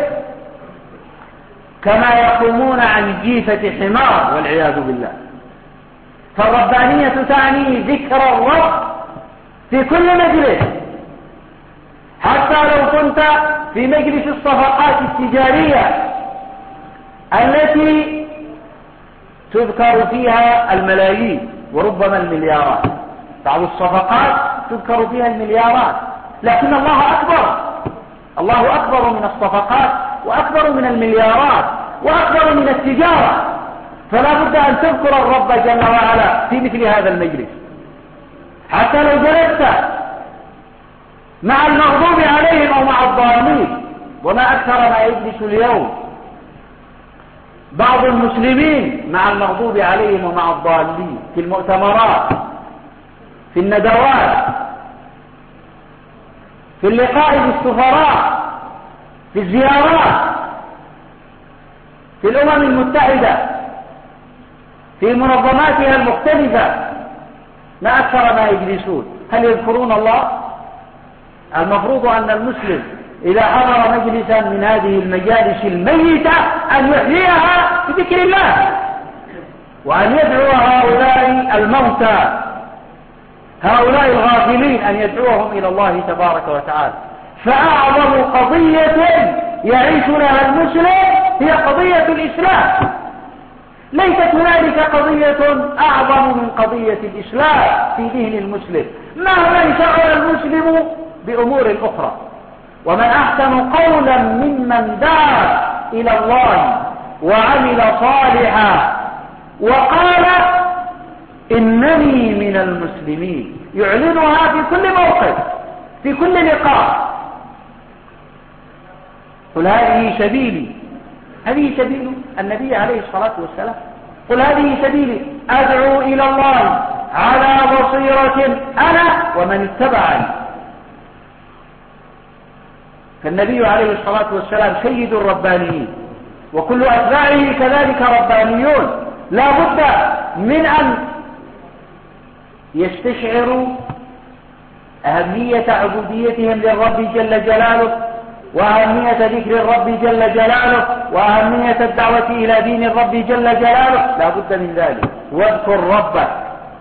كما يقومون عن جيفة حمار والعياذ بالله. فالربانية تعني ذكر الرب في كل مجلس، حتى لو كنت في مجلس الصفقات التجارية التي تذكر فيها الملايين وربما المليارات. بعض الصفقات تذكر فيها المليارات، لكن الله أكبر، الله أكبر من الصفقات وأكبر من المليارات وأكبر من التجارة. فلا بد أن تذكر الرب جل وعلا في مثل هذا المجلس. حتى لو جلست مع المغضوب عليهم أو مع الضالين، وما أكثر ما يجلس اليوم بعض المسلمين مع المغضوب عليهم ومع الضالين في المؤتمرات، في الندوات، في اللقاء بالسفراء، في الزيارات، في الأمم المتحدة، في منظماتها المختلفة. ما أكثر ما يجلسون. هل يذكرون الله؟ المفروض أن المسلم إذا حضر مجلسا من هذه المجالس الميتة أن يحييها بذكر الله، وأن يدعو هؤلاء الموتى، هؤلاء الغافلين، أن يدعوهم إلى الله تبارك وتعالى. فأعظم قضية يعيش لها المسلم هي قضية الإسلام. ليست هنالك قضية أعظم من قضية الإسلام في دين المسلم، مهما انشغل المسلم بأمور أخرى. ومن أحسن قولا ممن دعا إلى الله وعمل صالحا وقال إنني من المسلمين، يعلنها في كل موقف، في كل لقاء. قل هذه سبيلي، هذه سبيل النبي عليه الصلاة والسلام. قل هذه سبيلي أدعو إلى الله على بصيرة أنا ومن اتبعني. فالنبي عليه الصلاة والسلام سيد الربانيين، وكل أتباعه كذلك ربانيون. لا بد من أن يستشعروا أهمية عبوديتهم للرب جل جلاله، وأهمية ذكر الرب جل جلاله، وأهمية الدعوة إلى دين الرب جل جلاله. لا بد من ذلك. واذكر ربك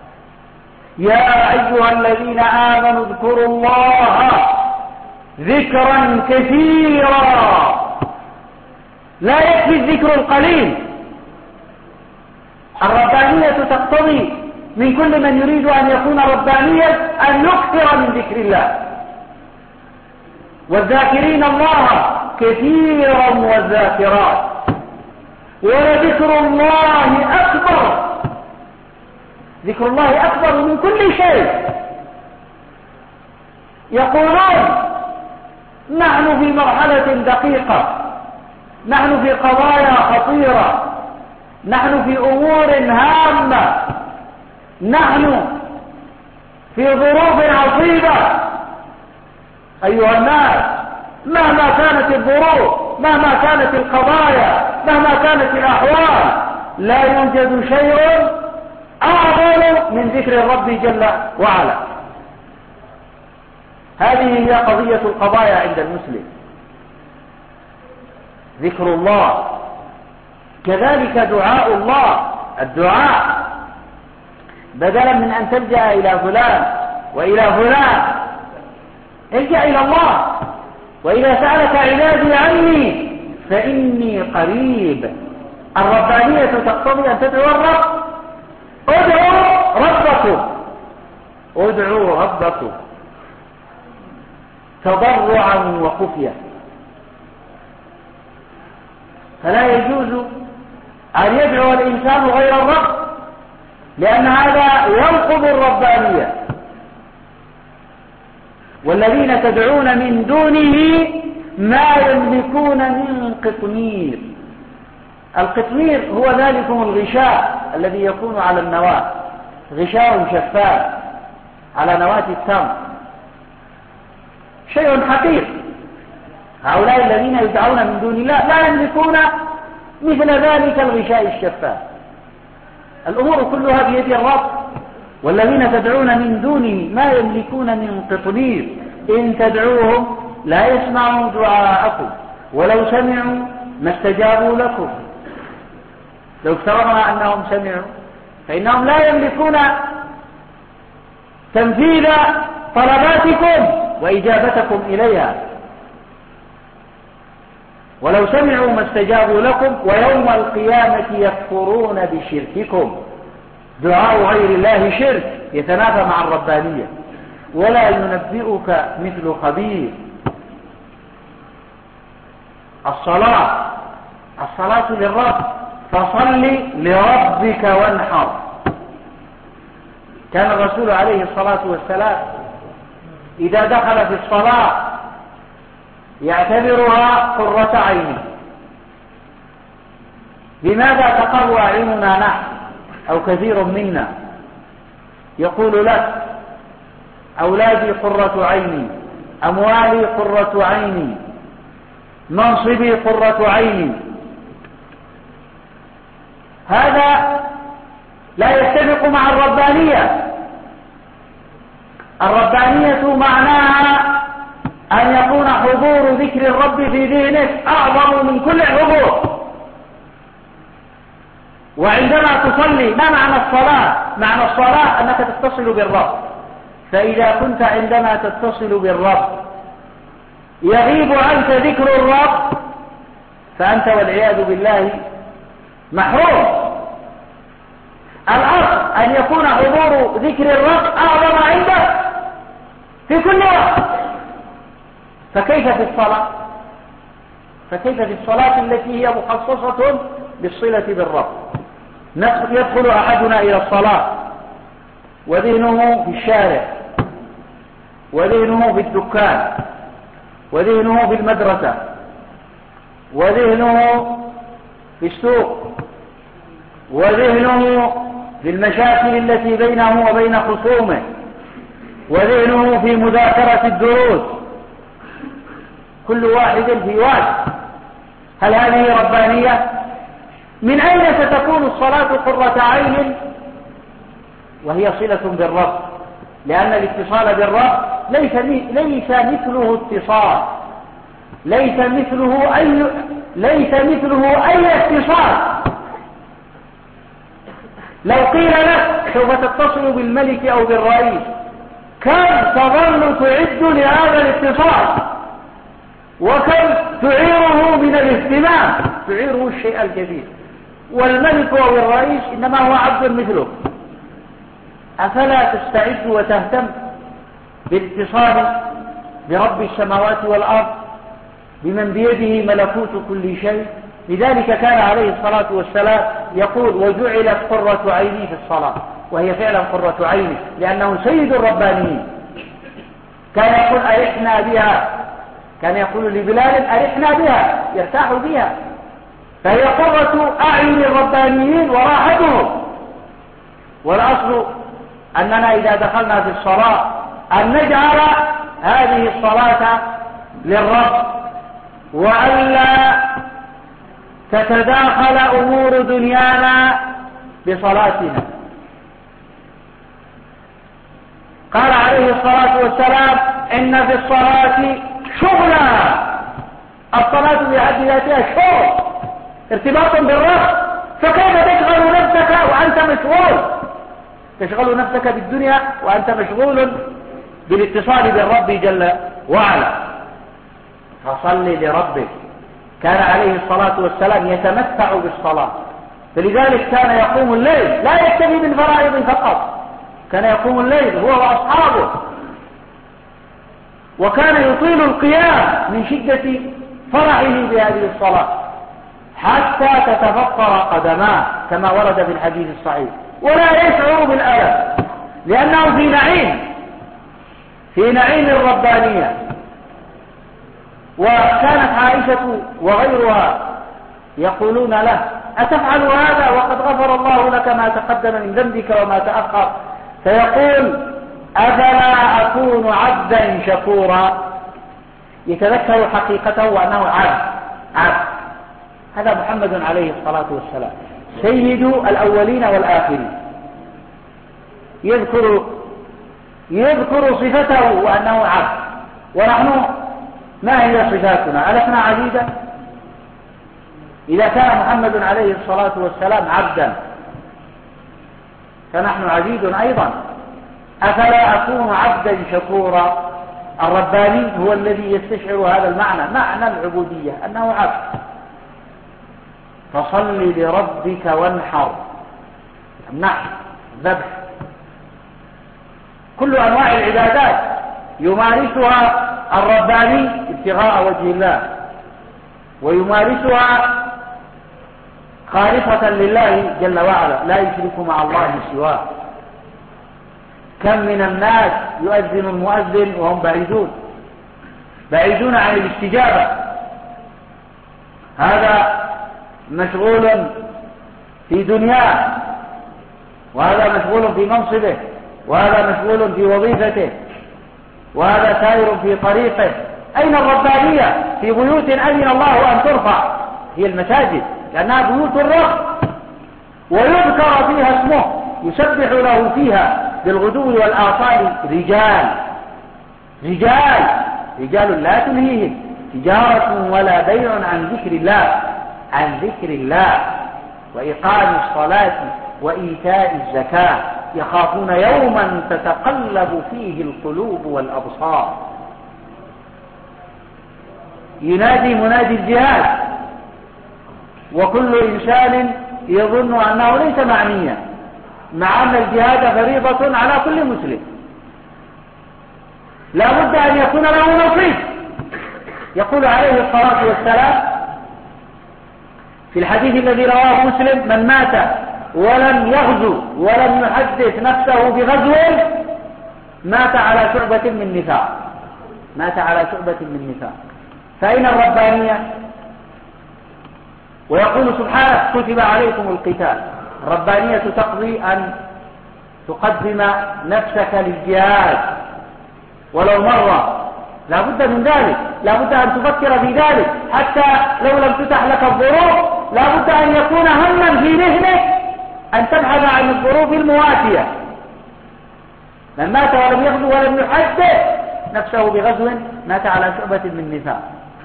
يا أيها الذين آمنوا اذكروا الله ذكرا كثيرا. لا يكفي الذكر القليل. الربانية تقتضي من كل من يريد أن يكون ربانيا أن يكثر من ذكر الله، والذاكرين الله كثيرا والذاكرات، ولذكر الله أكبر. ذكر الله أكبر من كل شيء. يقولون نحن في مرحلة دقيقة، نحن في قضايا خطيرة، نحن في أمور هامة، نحن في ظروف عصيبة. أيها الناس، مهما كانت الظروف، مهما كانت القضايا، مهما كانت الأحوال، لا يوجد شيء أعظم من ذكر الرب جل وعلا. هذه هي قضية القضايا عند المسلم، ذكر الله. كذلك دعاء الله، الدعاء بدلا من أن تلجأ إلى فلان وإلى فلان، الجأ إلى الله. وإذا سألك عبادي عني فإني قريب. الربانية تقتضي أن تدعو الرب. ادعوا ربكم، ادعوا ربكم تضرعا وخفية. فلا يجوز أن يدعو الإنسان غير الرب، لأن هذا ينقض الربانية. والذين تدعون من دونه ما يملكون من قطمير. القطمير هو ذلكم الغشاء الذي يكون على النواة، غشاء شفاف على نواة التمر، شيء حقير. هؤلاء الذين يدعون من دون الله لا يملكون مثل ذلك الغشاء الشفاف. الأمور كلها بيد الرب، والذين تدعون من دونه ما يملكون من قطمير إن تدعوهم لا يسمعوا دعاءكم ولو سمعوا ما استجابوا لكم. لو افترضنا أنهم سمعوا فإنهم لا يملكون تنفيذ طلباتكم وإجابتكم إليها، ولو سمعوا ما استجابوا لكم ويوم القيامة يكفرون بشرككم. دعاء غير الله شرك يتنافى مع الربانية. ولا ينبئك مثل خبير. الصلاة الصلاة للرب، فصل لربك وانحر. كان الرسول عليه الصلاة والسلام إذا دخل في الصلاة يعتبرها قرة عينه. لماذا تقر أعيننا نحن أو كثير منا؟ يقول لك أولادي قرة عيني، أموالي قرة عيني، منصبي قرة عيني. هذا لا يتفق مع الربانية. الربانية معناها أن يكون حضور ذكر الرب في ذهنك أعظم من كل الحضور. وعندما تصلي، ما معنى الصلاة؟ معنى الصلاة أنك تتصل بالرب. فإذا كنت عندما تتصل بالرب يغيب عنك ذكر الرب فأنت والعياذ بالله محروم. الأصل أن يكون حضور ذكر الرب أعظم عندك في كل وقت. فكيف في الصلاة؟ فكيف في الصلاة التي هي مخصصة بالصلة بالرب؟ يدخل أحدنا إلى الصلاة وذهنه في الشارع، وذهنه في الدكان، وذهنه في المدرسة، وذهنه في السوق، وذهنه في المشاكل التي بينه وبين خصومه، وذهنه في مذاكرة الدروس. كل واحد في واحد. هل هذه ربانية؟ من أين ستكون الصلاة قرة عين وهي صلة بالرب؟ لأن الاتصال بالرب ليس ليس مثله اتصال، ليس مثله أي ليس مثله أي اتصال. لو قيل لك سوف تتصل بالملك أو بالرئيس، كم تظل تعد لهذا الاتصال، وكم تعيره من الاهتمام، تعيره الشيء الكثير. والملك أو الرئيس إنما هو عبد مثله. أفلا تستعد وتهتم بالاتصال برب السماوات والأرض، بمن بيده ملكوت كل شيء؟ لذلك كان عليه الصلاة والسلام يقول وجعلت قرة عيني في الصلاة، وهي فعلا قرة عيني لأنه سيد الربانيين. كان يقول أرحنا بها، كان يقول لبلال أرحنا بها، يرتاح بها، فهي قرة أعين الربانيين وراحتهم. والأصل أننا إذا دخلنا في الصلاة أن نجعل هذه الصلاة للرب، وألا تتداخل أمور دنيانا بصلاتنا. قال عليه الصلاة والسلام إن في الصلاة شغلا. الصلاة بحد ذاتها شغل، ارتباط بالرب. فكيف تشغل نفسك وأنت مشغول؟ تشغل نفسك بالدنيا وأنت مشغول بالاتصال بالرب جل وعلا. فصل لربك. كان عليه الصلاة والسلام يتمتع بالصلاة، فلذلك كان يقوم الليل، لا يكتفي بالفرائض فقط، كان يقوم الليل هو وأصحابه، وكان يطيل القيام من شدة فرحه بهذه الصلاة حتى تتفطر قدماه كما ورد في الحديث الصحيح، ولا يشعر بالألم لأنه في نعيم، في نعيم الربانية. وكانت عائشة وغيرها يقولون له أتفعل هذا وقد غفر الله لك ما تقدم من ذنبك وما تأخر؟ فيقول أفلا أكون عبدا شكورا؟ يتذكر حقيقته وأنه عبد عبد هذا محمد عليه الصلاة والسلام سيد الأولين والآخرين. يذكر يذكر صفته وأنه عبد، ونحن ما هي صفاتنا؟ ألسنا عبيدا؟ إذا كان محمد عليه الصلاة والسلام عبدا فنحن عبيد أيضا. أفلا أكون عبدا شكورا؟ الرباني هو الذي يستشعر هذا المعنى، معنى العبودية، أنه عبد. فصل لربك وانحر، النحر، الذبح، كل أنواع العبادات يمارسها الرباني ابتغاء وجه الله، ويمارسها خالصة لله جل وعلا، لا يشرك مع الله سواه. كم من الناس يؤذن المؤذن وهم بعيدون بعيدون عن الاستجابة. هذا مشغول في دنياه، وهذا مشغول في منصبه، وهذا مشغول في وظيفته، وهذا سائر في طريقه. أين الربانية؟ في بيوت أذن الله أن ترفع، هي المساجد، لأنها بيوت الرب، ويذكر فيها اسمه، يسبح له فيها بالغدو والآصال رجال رجال رجال لا تلهيهم تجارة ولا بيع عن ذكر الله عن ذكر الله وإقام الصلاة وإيتاء الزكاة يخافون يوما تتقلب فيه القلوب والأبصار. ينادي منادي الجهاد، وكل إنسان يظن أنه ليس معنيا، مع أن الجهاد فريضة على كل مسلم، لا بد أن يكون له نصيب. يقول عليه الصلاة والسلام في الحديث الذي رواه مسلم: من مات ولم يغزو ولم يحدث نفسه بغزو مات على شعبة من نفاق مات على شعبة من نفاق. فأين الربانية؟ ويقول سبحانه: كتب عليكم القتال. الربانية تقضي أن تقدم نفسك للجهاد ولو مرة، لا بد من ذلك، لا بد أن تفكر في ذلك، حتى لو لم تتح لك الظروف لا بد أن يكون هما في ذهنك أن تبحث عن الظروف المواتية. من مات ولم يغزو ولم يحدث نفسه بغزو مات على شعبة من نفاق.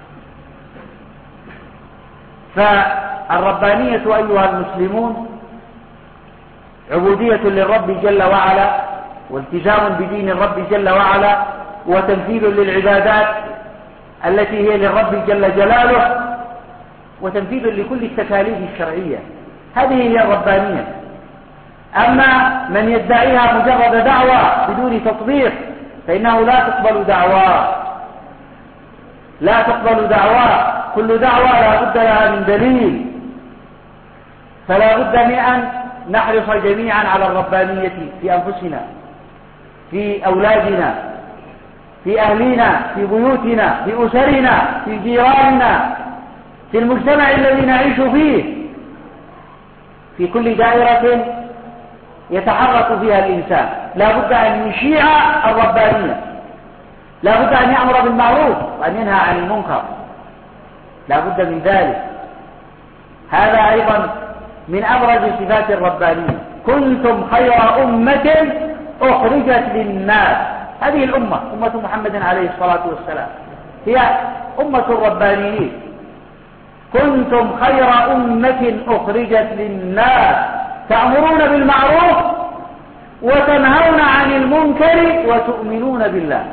فالربانية أيها المسلمون عبودية للرب جل وعلا، والتزام بدين الرب جل وعلا، وتنفيذ للعبادات التي هي للرب جل جلاله، وتنفيذ لكل التكاليف الشرعية. هذه هي الربانية. أما من يدعيها مجرد دعوة بدون تطبيق فإنه لا تقبل دعواه لا تقبل دعواه كل دعوة لا بد لها من دليل. فلا بد من أن نحرص جميعا على الربانية في أنفسنا، في أولادنا، في أهلنا، في بيوتنا، في أسرنا، في جيراننا، في المجتمع الذي نعيش فيه، في كل دائرة يتحرك فيها الإنسان. لا بد أن يشيع الربانية، لا بد أن يأمر بالمعروف وأن ينهى عن المنكر، لا بد من ذلك. هذا أيضا من أبرز صفات الربانية. كنتم خير أمة أخرجت للناس. هذه الأمة أمة محمد عليه الصلاة والسلام هي أمة الربانيين. كنتم خير أمة أخرجت للناس تأمرون بالمعروف وتنهون عن المنكر وتؤمنون بالله.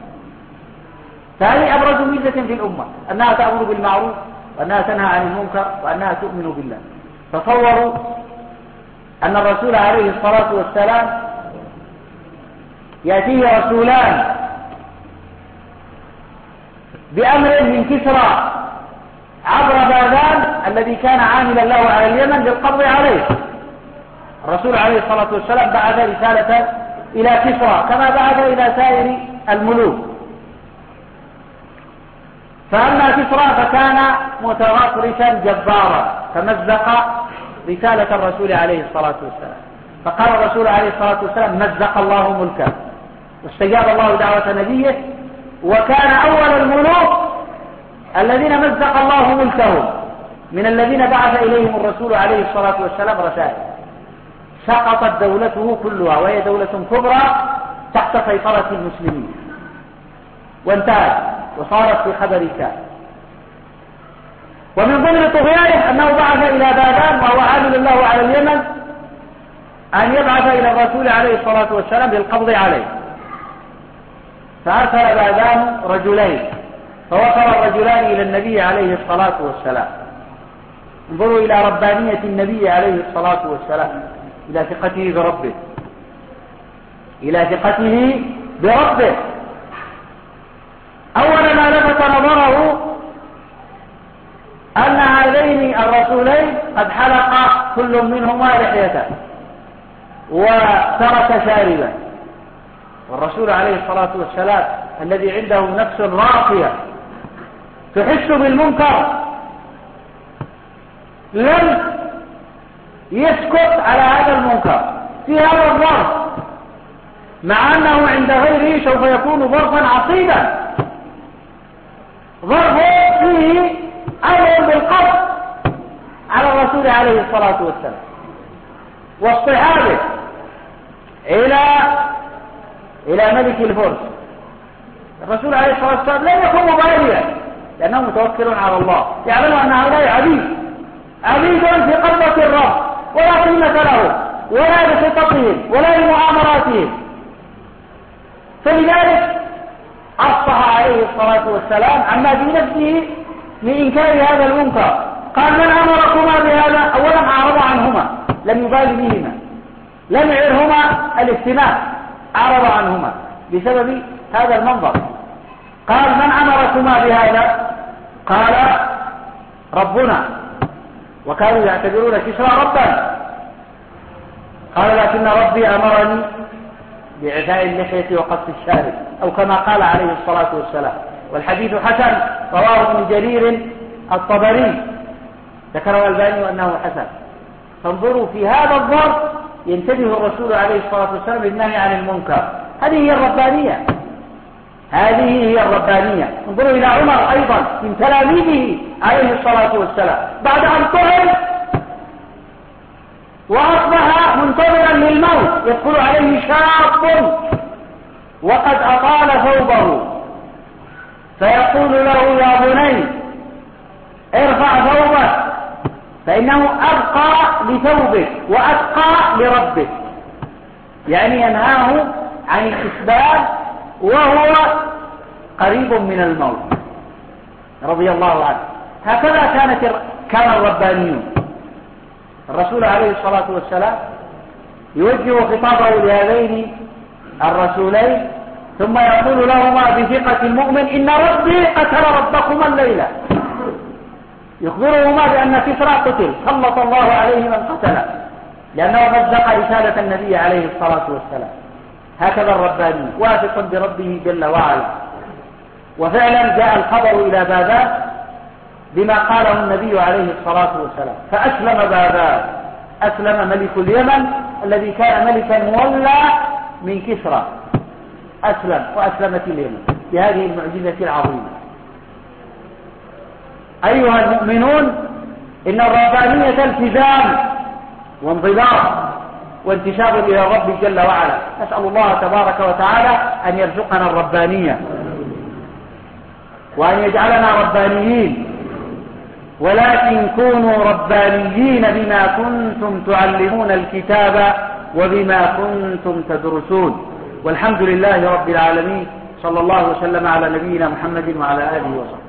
فهذه أبرز ميزة في الأمة، أنها تأمر بالمعروف وأنها تنهى عن المنكر وأنها تؤمن بالله. تصوروا أن الرسول عليه الصلاة والسلام يأتيه رسولان بأمر من كسرى عبر باذان الذي كان عاملا له على اليمن للقبض عليه. الرسول عليه الصلاة والسلام بعث رسالة إلى كسرى كما بعث إلى سائر الملوك. فأما كسرى فكان متغطرسا جبارا فمزق رسالة الرسول عليه الصلاة والسلام، فقال الرسول عليه الصلاة والسلام: مزق الله ملكه. واستجاب الله دعوة نبيه، وكان أول الملوك الذين مزق الله ملكهم من الذين بعث إليهم الرسول عليه الصلاة والسلام رسائل، سقطت دولته كلها وهي دولة كبرى تحت سيطرة المسلمين وانتهت وصارت في خبر كان. ومن ضمن طغيانه أنه بعث إلى بادان وهو عامل له على اليمن أن يبعث إلى الرسول عليه الصلاة والسلام بالقبض عليه، فأرسل بادان رجلين فوصل الرجلان إلى النبي عليه الصلاة والسلام. انظروا إلى ربانية النبي عليه الصلاة والسلام، إلى ثقته بربه، إلى ثقته بربه. أول ما لفت نظره أن هذين الرسولين قد حلق كل منهما لحيته وترك شاربه، والرسول عليه الصلاة والسلام الذي عنده نفس راقية تحس بالمنكر لم يسكت على هذا المنكر في هذا الظرف، مع أنه عند غيره سوف يكون ظرفا عصيبا، ظرف فيه أمر بالقبض على الرسول عليه الصلاة والسلام واصطحابه إلى إلى ملك الفرس. الرسول عليه الصلاة والسلام لم يكن مباليا لأنه متوكل على الله، يعلم أن هؤلاء عبيد عبيد في قبضة الرب ولا قيمة له ولا لخططهم ولا لمؤامراتهم، فلذلك أصح عليه الصلاة والسلام عما في نفسه من إنكار هذا المنكر. قال: من أمركما بهذا؟ أولا أعرض عنهما، لم يبالي بهما، لم يعرهما الاهتمام، أعرض عنهما بسبب هذا المنظر. قال: من أمركما بهذا؟ قال: ربنا، وكانوا يعتبرون كسرى ربا. قال: لكن ربي أمرني بإعفاء اللحية وقص الشارب، أو كما قال عليه الصلاة والسلام. والحديث حسن، رواه ابن جرير الطبري، ذكره الألباني أنه حسن. فانظروا في هذا الظرف ينتبه الرسول عليه الصلاة والسلام للنهي عن المنكر. هذه هي الربانية، هذه هي الربانية. انظروا إلى عمر أيضا من تلاميذه عليه الصلاة والسلام، بعد أن طعن وأصبح منتظرا للموت يدخل عليه شاب وقد أطال ثوبه فيقول له: يا بني ارفع ثوبك فإنه أبقى لثوبك وأتقى لربك، يعني ينهاه عن الإسباب وهو قريب من الموت رضي الله عنه. هكذا كانت كان الربانيون. الرسول عليه الصلاة والسلام يوجه خطابه لهذين الرسولين ثم يقول لهما بثقة المؤمن: إن ربي قتل ربكما الليلة، يخبرهما بأن كسرى قتل، سلط الله عليه من قتله لأنه مزق رسالة النبي عليه الصلاة والسلام. هكذا الرباني واثق بربه جل وعلا. وفعلا جاء الخبر إلى بابان بما قاله النبي عليه الصلاة والسلام، فأسلم بابان، أسلم ملك اليمن الذي كان ملكا مولى من كسرى، أسلم وأسلمت اليمن بهذه المعجزة العظيمة. أيها المؤمنون، إن الربانية التزام وانضباط وانتساب إلى الرب جل وعلا. نسأل الله تبارك وتعالى أن يرزقنا الربانية وأن يجعلنا ربانيين، ولكن كونوا ربانيين بما كنتم تعلمون الكتاب وبما كنتم تدرسون. والحمد لله رب العالمين، صلى الله وسلم على نبينا محمد وعلى آله وصحبه.